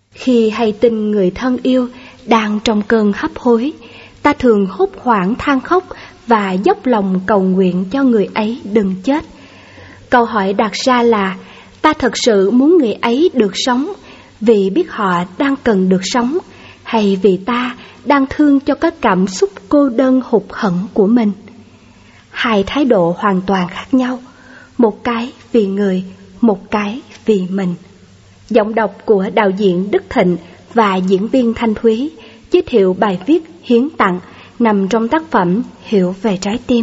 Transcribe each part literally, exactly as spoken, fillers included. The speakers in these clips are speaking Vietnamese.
Khi hay tin người thân yêu đang trong cơn hấp hối, ta thường hốt hoảng than khóc và dốc lòng cầu nguyện cho người ấy đừng chết. Câu hỏi đặt ra là ta thật sự muốn người ấy được sống vì biết họ đang cần được sống, hay vì ta đang thương cho các cảm xúc cô đơn hụt hẫng của mình? Hai thái độ hoàn toàn khác nhau, một cái vì người, một cái vì mình. Giọng đọc của đạo diễn Đức Thịnh và diễn viên Thanh Thúy giới thiệu bài viết Hiến tặng nằm trong tác phẩm Hiểu về trái tim.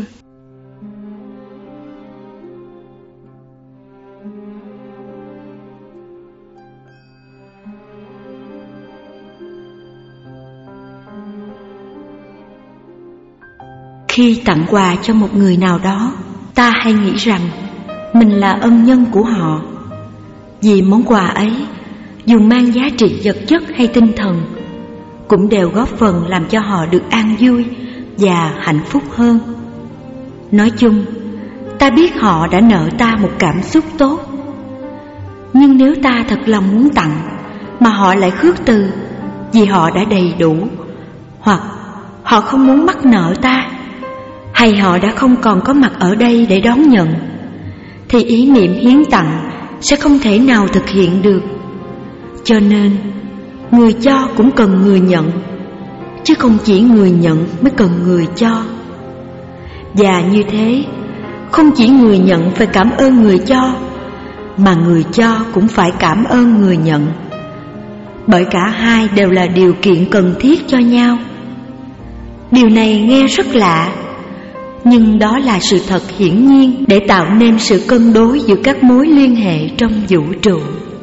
Khi tặng quà cho một người nào đó, ta hay nghĩ rằng mình là ân nhân của họ. Vì món quà ấy, dù mang giá trị vật chất hay tinh thần, cũng đều góp phần làm cho họ được an vui và hạnh phúc hơn. Nói chung, ta biết họ đã nợ ta một cảm xúc tốt. Nhưng nếu ta thật lòng muốn tặng mà họ lại khước từ vì họ đã đầy đủ, hoặc họ không muốn mắc nợ ta, hay họ đã không còn có mặt ở đây để đón nhận, thì ý niệm hiến tặng sẽ không thể nào thực hiện được. Cho nên người cho cũng cần người nhận, chứ không chỉ người nhận mới cần người cho. Và như thế, không chỉ người nhận phải cảm ơn người cho, mà người cho cũng phải cảm ơn người nhận, bởi cả hai đều là điều kiện cần thiết cho nhau. Điều này nghe rất lạ, nhưng đó là sự thật hiển nhiên để tạo nên sự cân đối giữa các mối liên hệ trong vũ trụ.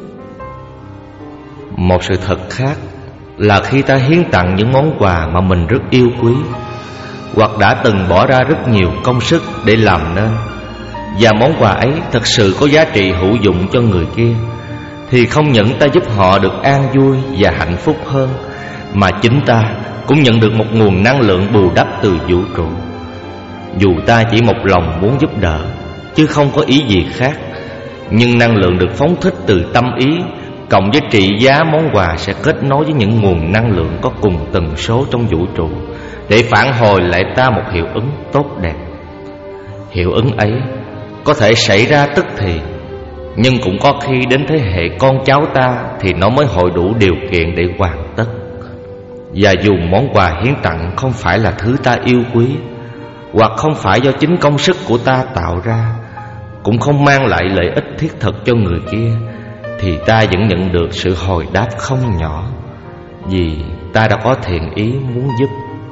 Một sự thật khác là khi ta hiến tặng những món quà mà mình rất yêu quý, hoặc đã từng bỏ ra rất nhiều công sức để làm nên, và món quà ấy thật sự có giá trị hữu dụng cho người kia, thì không những ta giúp họ được an vui và hạnh phúc hơn, mà chính ta cũng nhận được một nguồn năng lượng bù đắp từ vũ trụ. Dù ta chỉ một lòng muốn giúp đỡ, chứ không có ý gì khác, nhưng năng lượng được phóng thích từ tâm ý cộng với trị giá món quà sẽ kết nối với những nguồn năng lượng có cùng tần số trong vũ trụ, để phản hồi lại ta một hiệu ứng tốt đẹp. Hiệu ứng ấy có thể xảy ra tức thì, nhưng cũng có khi đến thế hệ con cháu ta thì nó mới hội đủ điều kiện để hoàn tất. Và dù món quà hiến tặng không phải là thứ ta yêu quý, hoặc không phải do chính công sức của ta tạo ra, cũng không mang lại lợi ích thiết thực cho người kia, thì ta vẫn nhận được sự hồi đáp không nhỏ, vì ta đã có thiện ý muốn giúp.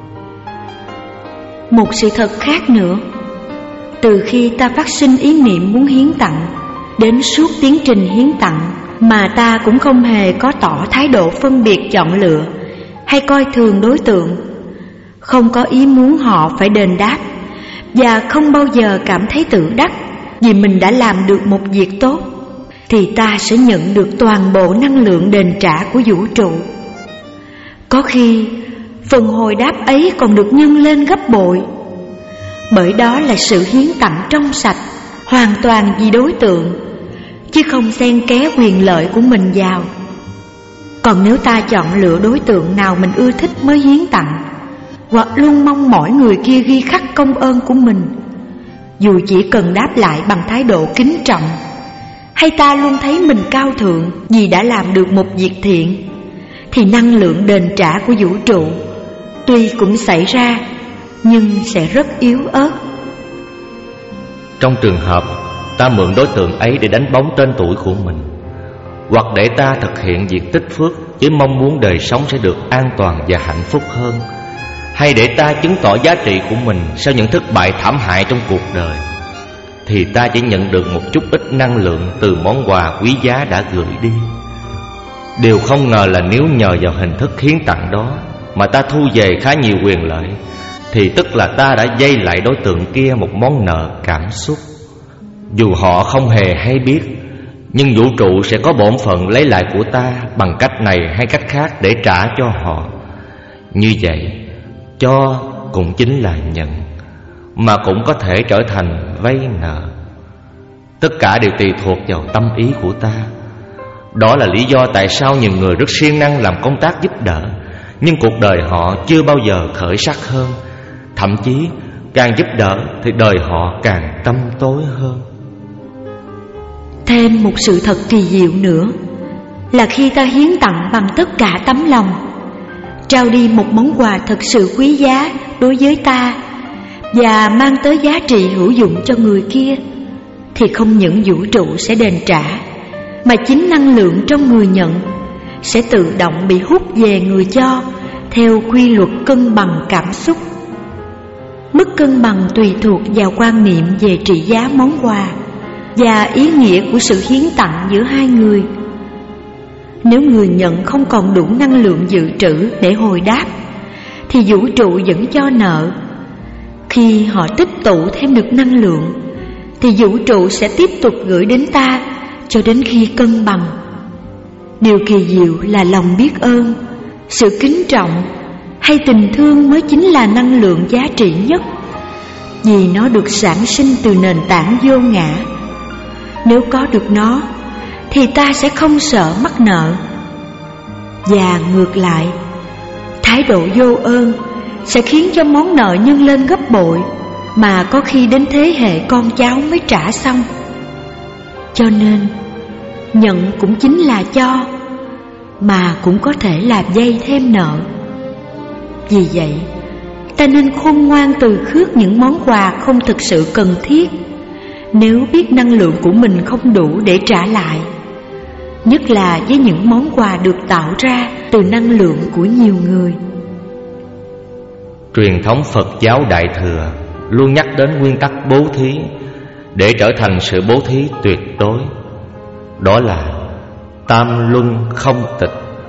Một sự thật khác nữa, từ khi ta phát sinh ý niệm muốn hiến tặng đến suốt tiến trình hiến tặng, mà ta cũng không hề có tỏ thái độ phân biệt chọn lựa hay coi thường đối tượng, không có ý muốn họ phải đền đáp, và không bao giờ cảm thấy tự đắc vì mình đã làm được một việc tốt, thì ta sẽ nhận được toàn bộ năng lượng đền trả của vũ trụ. Có khi phần hồi đáp ấy còn được nhân lên gấp bội, bởi đó là sự hiến tặng trong sạch, hoàn toàn vì đối tượng, chứ không xen ké quyền lợi của mình vào. Còn nếu ta chọn lựa đối tượng nào mình ưa thích mới hiến tặng, hoặc luôn mong mỏi người kia ghi khắc công ơn của mình, dù chỉ cần đáp lại bằng thái độ kính trọng, hay ta luôn thấy mình cao thượng vì đã làm được một việc thiện, thì năng lượng đền trả của vũ trụ tuy cũng xảy ra, nhưng sẽ rất yếu ớt. Trong trường hợp ta mượn đối tượng ấy để đánh bóng tên tuổi của mình, hoặc để ta thực hiện việc tích phước với mong muốn đời sống sẽ được an toàn và hạnh phúc hơn, hay để ta chứng tỏ giá trị của mình sau những thất bại thảm hại trong cuộc đời, thì ta chỉ nhận được một chút ít năng lượng từ món quà quý giá đã gửi đi. Điều không ngờ là nếu nhờ vào hình thức hiến tặng đó mà ta thu về khá nhiều quyền lợi, thì tức là ta đã dây lại đối tượng kia một món nợ cảm xúc. Dù họ không hề hay biết, nhưng vũ trụ sẽ có bổn phận lấy lại của ta bằng cách này hay cách khác để trả cho họ. Như vậy, cho cũng chính là nhận, mà cũng có thể trở thành vay nợ. Tất cả đều tùy thuộc vào tâm ý của ta. Đó là lý do tại sao nhiều người rất siêng năng làm công tác giúp đỡ, nhưng cuộc đời họ chưa bao giờ khởi sắc hơn. Thậm chí càng giúp đỡ thì đời họ càng tăm tối hơn. Thêm một sự thật kỳ diệu nữa là khi ta hiến tặng bằng tất cả tấm lòng, trao đi một món quà thật sự quý giá đối với ta và mang tới giá trị hữu dụng cho người kia, thì không những vũ trụ sẽ đền trả, mà chính năng lượng trong người nhận sẽ tự động bị hút về người cho theo quy luật cân bằng cảm xúc. Mức cân bằng tùy thuộc vào quan niệm về trị giá món quà và ý nghĩa của sự hiến tặng giữa hai người. Nếu người nhận không còn đủ năng lượng dự trữ để hồi đáp, thì vũ trụ vẫn cho nợ. Khi họ tích tụ thêm được năng lượng, thì vũ trụ sẽ tiếp tục gửi đến ta cho đến khi cân bằng. Điều kỳ diệu là lòng biết ơn, sự kính trọng hay tình thương mới chính là năng lượng giá trị nhất, vì nó được sản sinh từ nền tảng vô ngã. Nếu có được nó thì ta sẽ không sợ mắc nợ. Và ngược lại, thái độ vô ơn sẽ khiến cho món nợ nhân lên gấp bội, mà có khi đến thế hệ con cháu mới trả xong. Cho nên nhận cũng chính là cho, mà cũng có thể làm dây thêm nợ. Vì vậy, ta nên khôn ngoan từ khước những món quà không thực sự cần thiết, nếu biết năng lượng của mình không đủ để trả lại, nhất là với những món quà được tạo ra từ năng lượng của nhiều người. Truyền thống Phật giáo Đại Thừa luôn nhắc đến nguyên tắc bố thí để trở thành sự bố thí tuyệt đối. Đó là tam luân không tịch.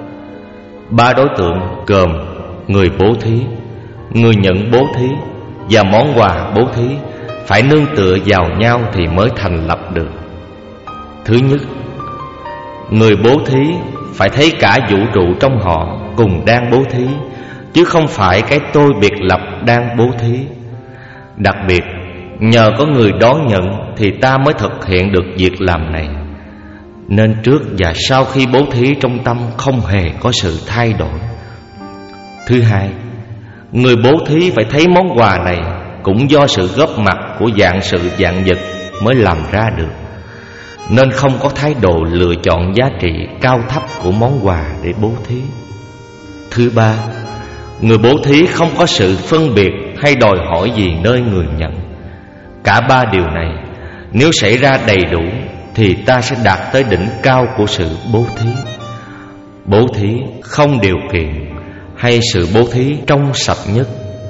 Ba đối tượng gồm người bố thí, người nhận bố thí và món quà bố thí phải nương tựa vào nhau thì mới thành lập được. Thứ nhất, người bố thí phải thấy cả vũ trụ trong họ cùng đang bố thí, chứ không phải cái tôi biệt lập đang bố thí. Đặc biệt, nhờ có người đón nhận thì ta mới thực hiện được việc làm này. Nên trước và sau khi bố thí trong tâm không hề có sự thay đổi. Thứ hai, người bố thí phải thấy món quà này cũng do sự góp mặt của vạn sự vạn vật mới làm ra được, nên không có thái độ lựa chọn giá trị cao thấp của món quà để bố thí. Thứ ba, người bố thí không có sự phân biệt hay đòi hỏi gì nơi người nhận. Cả ba điều này nếu xảy ra đầy đủ thì ta sẽ đạt tới đỉnh cao của sự bố thí. Bố thí không điều kiện, hay sự bố thí trong sạch nhất.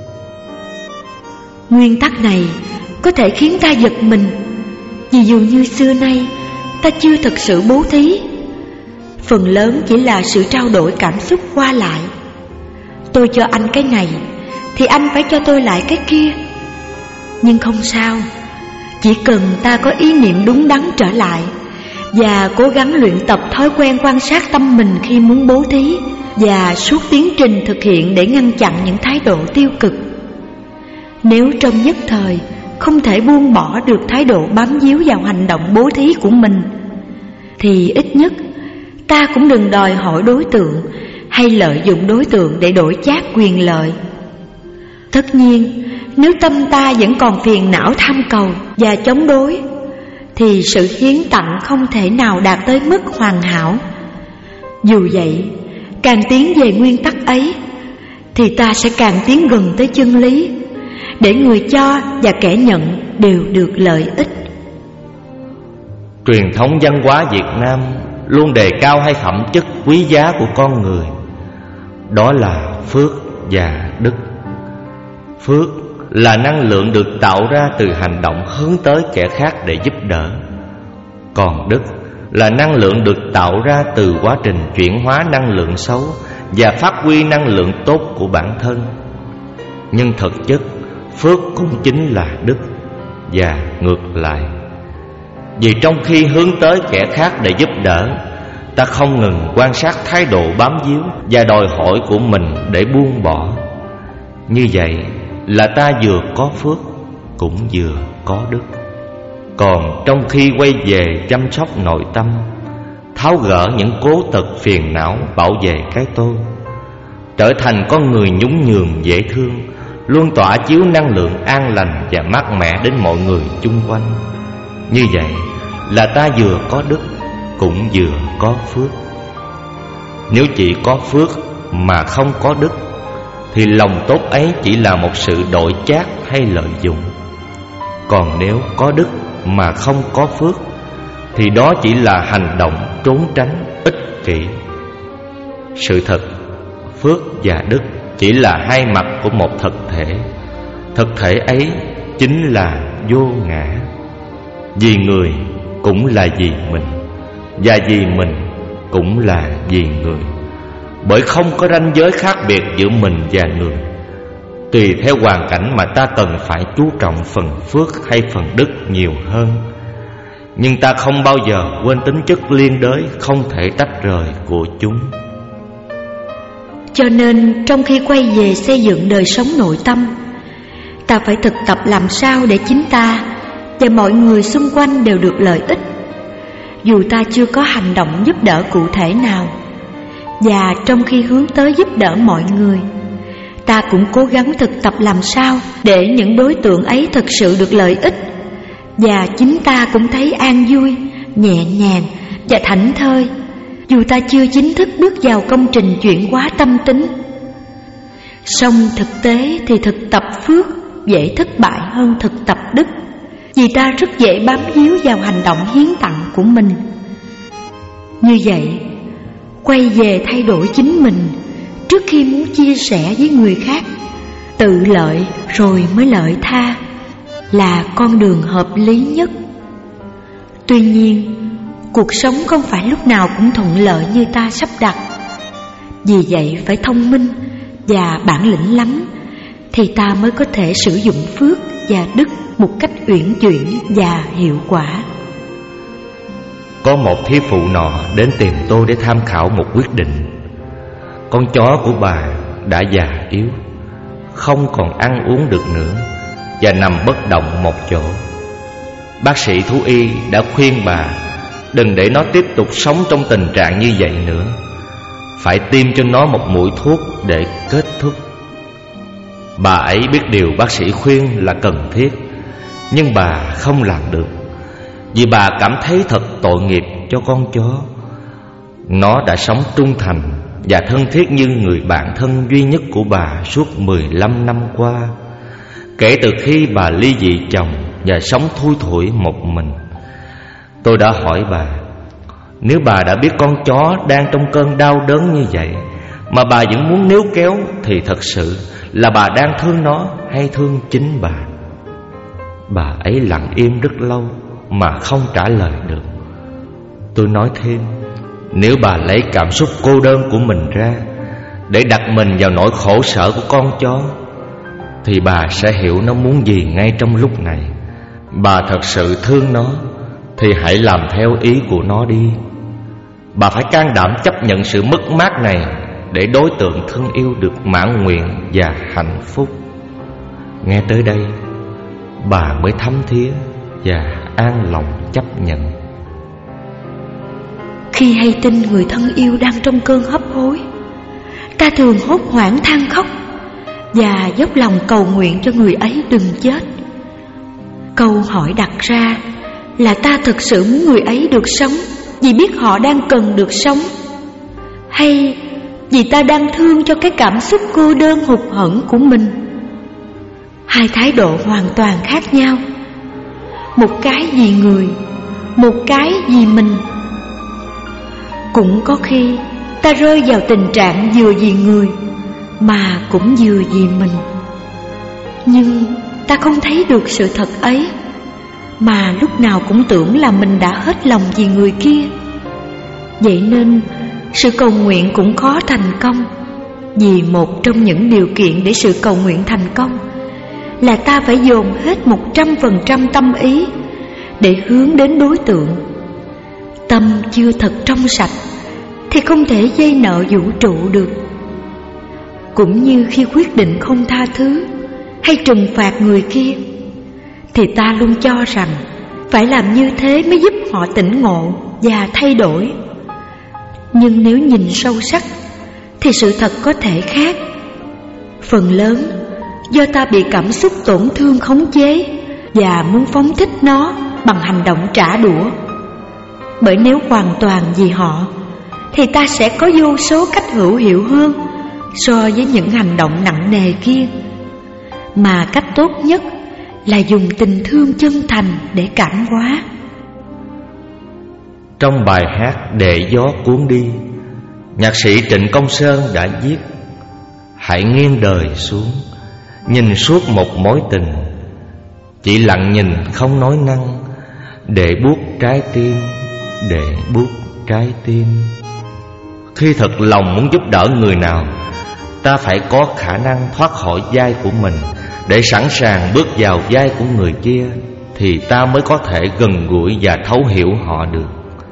Nguyên tắc này có thể khiến ta giật mình, vì dù như xưa nay ta chưa thực sự bố thí, phần lớn chỉ là sự trao đổi cảm xúc qua lại. Tôi cho anh cái này thì anh phải cho tôi lại cái kia. Nhưng không sao, chỉ cần ta có ý niệm đúng đắn trở lại và cố gắng luyện tập thói quen quan sát tâm mình khi muốn bố thí, và suốt tiến trình thực hiện để ngăn chặn những thái độ tiêu cực. Nếu trong nhất thời không thể buông bỏ được thái độ bám víu vào hành động bố thí của mình, thì ít nhất ta cũng đừng đòi hỏi đối tượng hay lợi dụng đối tượng để đổi chác quyền lợi. Tất nhiên, nếu tâm ta vẫn còn phiền não tham cầu và chống đối, thì sự hiến tặng không thể nào đạt tới mức hoàn hảo. Dù vậy, càng tiến về nguyên tắc ấy, thì ta sẽ càng tiến gần tới chân lý, để người cho và kẻ nhận đều được lợi ích. Truyền thống văn hóa Việt Nam luôn đề cao hai phẩm chất quý giá của con người, đó là phước và đức. Phước là năng lượng được tạo ra từ hành động hướng tới kẻ khác để giúp đỡ, còn đức là năng lượng được tạo ra từ quá trình chuyển hóa năng lượng xấu và phát huy năng lượng tốt của bản thân. Nhưng thực chất, phước cũng chính là đức, và ngược lại. Vì trong khi hướng tới kẻ khác để giúp đỡ, ta không ngừng quan sát thái độ bám víu và đòi hỏi của mình để buông bỏ. Như vậy là ta vừa có phước cũng vừa có đức. Còn trong khi quay về chăm sóc nội tâm, tháo gỡ những cố tật phiền não, bảo vệ cái tôi, trở thành con người nhún nhường dễ thương, luôn tỏa chiếu năng lượng an lành và mát mẻ đến mọi người chung quanh. Như vậy là ta vừa có đức cũng vừa có phước. Nếu chỉ có phước mà không có đức thì lòng tốt ấy chỉ là một sự đổi chác hay lợi dụng. Còn nếu có đức mà không có phước thì đó chỉ là hành động trốn tránh, ích kỷ. Sự thật, phước và đức chỉ là hai mặt của một thực thể. Thực thể ấy chính là vô ngã. Vì người cũng là vì mình, và vì mình cũng là vì người. Bởi không có ranh giới khác biệt giữa mình và người. Tùy theo hoàn cảnh mà ta cần phải chú trọng phần phước hay phần đức nhiều hơn, nhưng ta không bao giờ quên tính chất liên đới không thể tách rời của chúng. Cho nên trong khi quay về xây dựng đời sống nội tâm, ta phải thực tập làm sao để chính ta và mọi người xung quanh đều được lợi ích, dù ta chưa có hành động giúp đỡ cụ thể nào. Và trong khi hướng tới giúp đỡ mọi người, ta cũng cố gắng thực tập làm sao để những đối tượng ấy thực sự được lợi ích, và chính ta cũng thấy an vui, nhẹ nhàng và thảnh thơi, dù ta chưa chính thức bước vào công trình chuyển hóa tâm tính. Song thực tế thì thực tập phước dễ thất bại hơn thực tập đức, vì ta rất dễ bám víu vào hành động hiến tặng của mình. Như vậy, quay về thay đổi chính mình trước khi muốn chia sẻ với người khác, tự lợi rồi mới lợi tha, là con đường hợp lý nhất. Tuy nhiên, cuộc sống không phải lúc nào cũng thuận lợi như ta sắp đặt. Vì vậy phải thông minh và bản lĩnh lắm thì ta mới có thể sử dụng phước và đức một cách uyển chuyển và hiệu quả. Có một thí phụ nọ đến tìm tôi để tham khảo một quyết định. Con chó của bà đã già yếu, không còn ăn uống được nữa và nằm bất động một chỗ. Bác sĩ thú y đã khuyên bà đừng để nó tiếp tục sống trong tình trạng như vậy nữa, phải tiêm cho nó một mũi thuốc để kết thúc. Bà ấy biết điều bác sĩ khuyên là cần thiết, nhưng bà không làm được, vì bà cảm thấy thật tội nghiệp cho con chó. Nó đã sống trung thành và thân thiết như người bạn thân duy nhất của bà suốt mười lăm năm qua, kể từ khi bà ly dị chồng và sống thui thủi một mình. Tôi đã hỏi bà, nếu bà đã biết con chó đang trong cơn đau đớn như vậy mà bà vẫn muốn níu kéo, thì thật sự là bà đang thương nó hay thương chính bà? Bà ấy lặng im rất lâu mà không trả lời được. Tôi nói thêm, nếu bà lấy cảm xúc cô đơn của mình ra để đặt mình vào nỗi khổ sở của con chó, thì bà sẽ hiểu nó muốn gì ngay trong lúc này. Bà thật sự thương nó thì hãy làm theo ý của nó đi. Bà phải can đảm chấp nhận sự mất mát này để đối tượng thương yêu được mãn nguyện và hạnh phúc. Nghe tới đây, bà mới thấm thía và an lòng chấp nhận. Khi hay tin người thân yêu đang trong cơn hấp hối, ta thường hốt hoảng than khóc và dốc lòng cầu nguyện cho người ấy đừng chết. Câu hỏi đặt ra là ta thực sự muốn người ấy được sống vì biết họ đang cần được sống, hay vì ta đang thương cho cái cảm xúc cô đơn hụt hẫng của mình? Hai thái độ hoàn toàn khác nhau. Một cái vì người, một cái vì mình. Cũng có khi ta rơi vào tình trạng vừa vì người mà cũng vừa vì mình. Nhưng ta không thấy được sự thật ấy, mà lúc nào cũng tưởng là mình đã hết lòng vì người kia. Vậy nên sự cầu nguyện cũng khó thành công, vì một trong những điều kiện để sự cầu nguyện thành công là ta phải dồn hết một trăm phần trăm tâm ý để hướng đến đối tượng. Tâm chưa thật trong sạch thì không thể dây nợ vũ trụ được. Cũng như khi quyết định không tha thứ hay trừng phạt người kia, thì ta luôn cho rằng phải làm như thế mới giúp họ tỉnh ngộ và thay đổi. Nhưng nếu nhìn sâu sắc thì sự thật có thể khác. Phần lớn do ta bị cảm xúc tổn thương khống chế và muốn phóng thích nó bằng hành động trả đũa. Bởi nếu hoàn toàn vì họ thì ta sẽ có vô số cách hữu hiệu hơn so với những hành động nặng nề kia. Mà cách tốt nhất là dùng tình thương chân thành để cảm hóa. Trong bài hát Để Gió Cuốn Đi, nhạc sĩ Trịnh Công Sơn đã viết: hãy nghiêng đời xuống, nhìn suốt một mối tình, chỉ lặng nhìn không nói năng, để buốt trái tim, để buốt trái tim. Khi thật lòng muốn giúp đỡ người nào, ta phải có khả năng thoát khỏi vai của mình để sẵn sàng bước vào vai của người kia, thì ta mới có thể gần gũi và thấu hiểu họ được.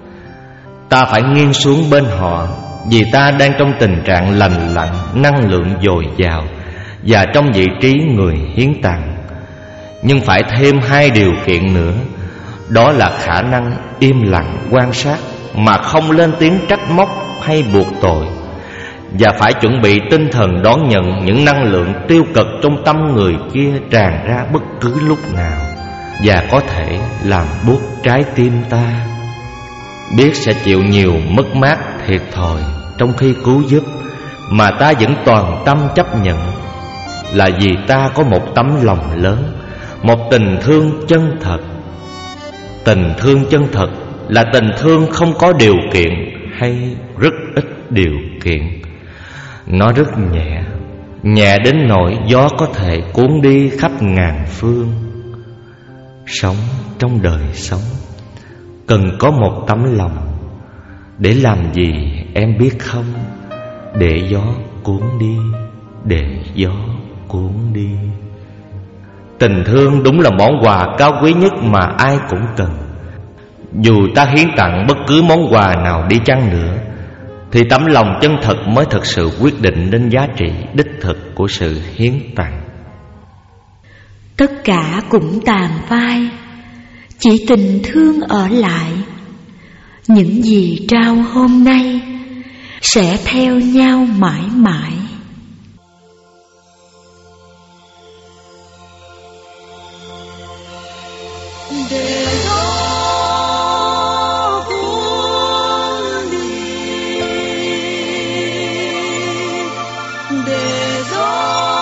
Ta phải nghiêng xuống bên họ, vì ta đang trong tình trạng lành lặn, năng lượng dồi dào và trong vị trí người hiến tặng. Nhưng phải thêm hai điều kiện nữa, đó là khả năng im lặng quan sát mà không lên tiếng trách móc hay buộc tội, và phải chuẩn bị tinh thần đón nhận những năng lượng tiêu cực trong tâm người kia tràn ra bất cứ lúc nào, và có thể làm buốt trái tim ta. Biết sẽ chịu nhiều mất mát thiệt thòi trong khi cứu giúp, mà ta vẫn toàn tâm chấp nhận, là vì ta có một tấm lòng lớn, một tình thương chân thật. Tình thương chân thật là tình thương không có điều kiện hay rất ít điều kiện. Nó rất nhẹ, nhẹ đến nỗi gió có thể cuốn đi khắp ngàn phương. Sống trong đời sống cần có một tấm lòng. Để làm gì em biết không? Để gió cuốn đi, để gió cuốn đi. Tình thương đúng là món quà cao quý nhất mà ai cũng cần. Dù ta hiến tặng bất cứ món quà nào đi chăng nữa, thì tấm lòng chân thật mới thực sự quyết định đến giá trị đích thực của sự hiến tặng. Tất cả cũng tàn phai, chỉ tình thương ở lại. Những gì trao hôm nay sẽ theo nhau mãi mãi. Để gió cuốn đi, để gió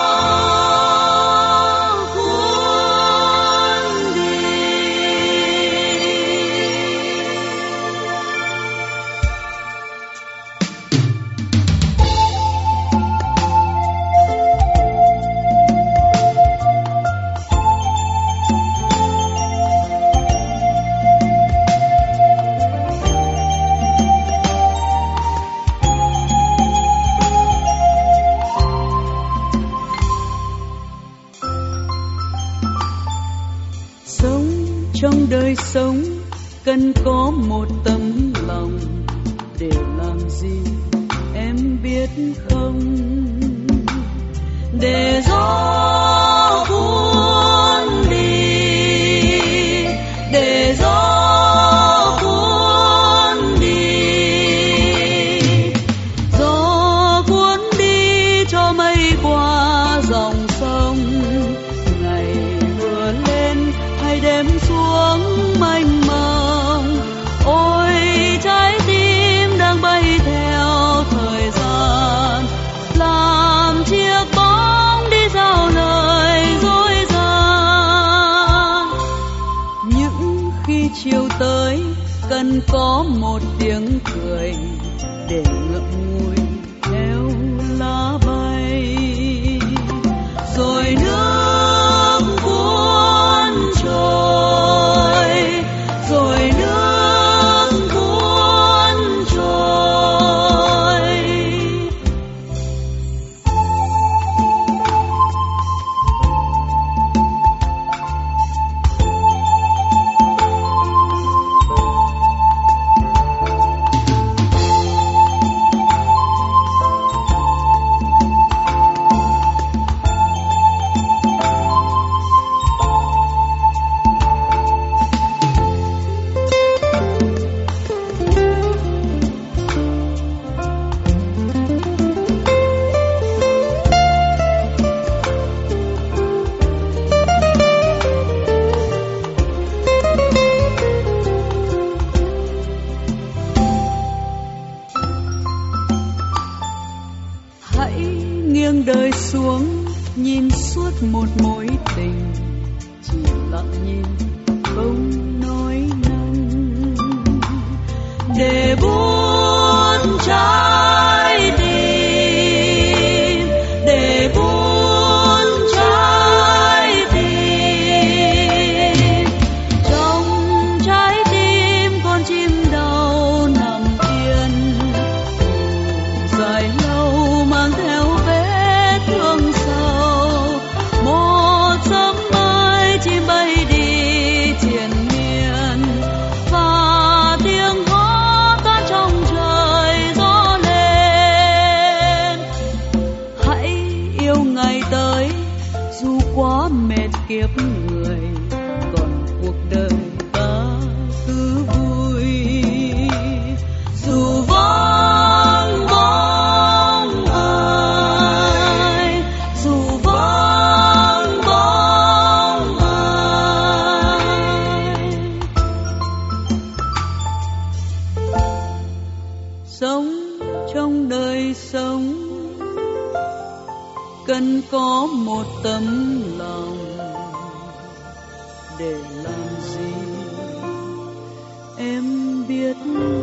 cuốn đi. Trong đời sống cần có một tấm lòng, để làm gì em biết không? Để gió cuốn đi, để gió cuốn đi, gió cuốn đi cho mây qua dòng sông. Ngày vừa lên hay đêm xuống mênh mông, ôi trái tim đang bay theo thời gian, làm chiếc bóng đi giao lời dối gian. Những khi chiều tới cần có một tiếng cười, để ngậm ngùi theo lá bay, rồi nước cuốn trôi, rồi nước cuốn trôi. buông đời xuống, nhìn suốt một mối tình, chỉ lặng nhìn không nói năng, để buồn trái tim, để buồn trái tim. Trong trái tim con chim đau nằm yên, dài lâu mang theo vết thương sâu. Một sớm mai chim bay đi triền miên, và tiếng hót tan trong trời gió lên. Hãy yêu ngày tới, dù quá mệt kiếp người, còn cuộc đời ta cứ vui. Dù vắng bóng ai, dù vắng bóng ai, sống trong đời sống cần có một tấm lòng, để làm gì em biết.